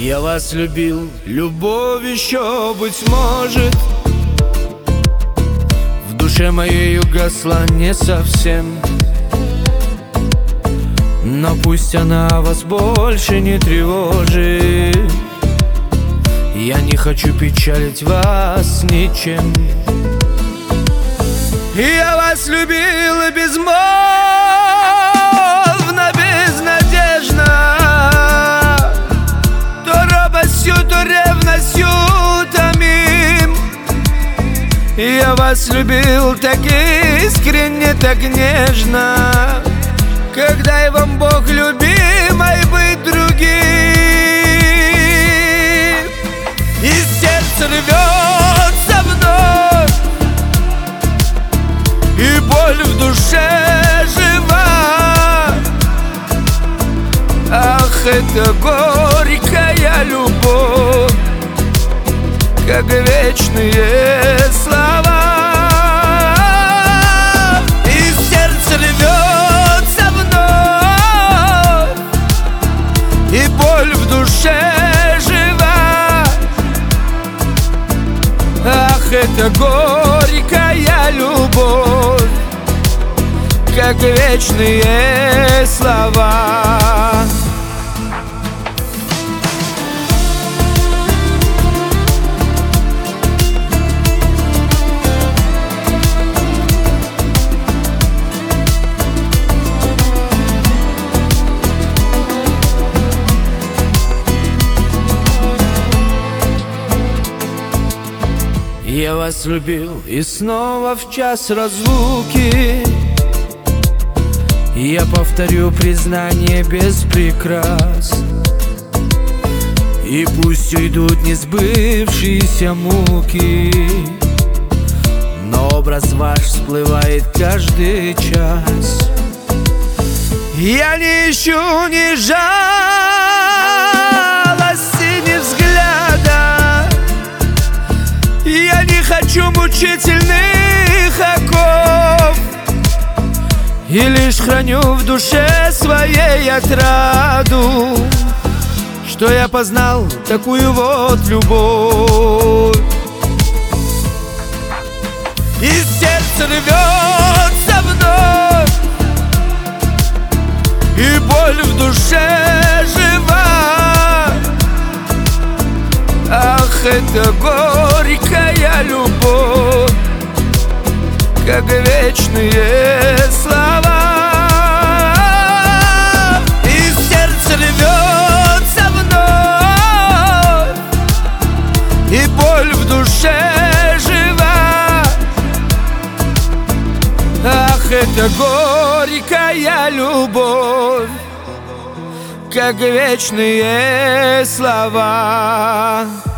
Я вас любил, любовь еще, быть может, в душе моей угасла не совсем. Но пусть она вас больше не тревожит, я не хочу печалить вас ничем. Я вас любил безмолвно, безнадежно, то робостью, то ревностью томим. Я вас любил так искренне, так нежно, когда и вам Бог любимой быть другим. И сердце рвется вновь, и боль в душе жива. Ах, это горькая любовь, как вечные слова. И сердце рвется вновь, и боль в душе жива. Ах, это горькая любовь, как вечные слова. Я вас любил, и снова в час разлуки я повторю признание без прикрас. И пусть уйдут несбывшиеся муки, но образ ваш всплывает каждый час. Я не ищу ни жалости, ни взгляда, я не хочу мучительных оков, и лишь храню в душе своей отраду, что я познал такую вот любовь. И сердце рвется вновь, и боль в душе жива. Ах, это горькая любовь, как вечные слова. И сердце рвется вновь, и боль в душе жива. Ах, это горькая любовь, как вечные слова.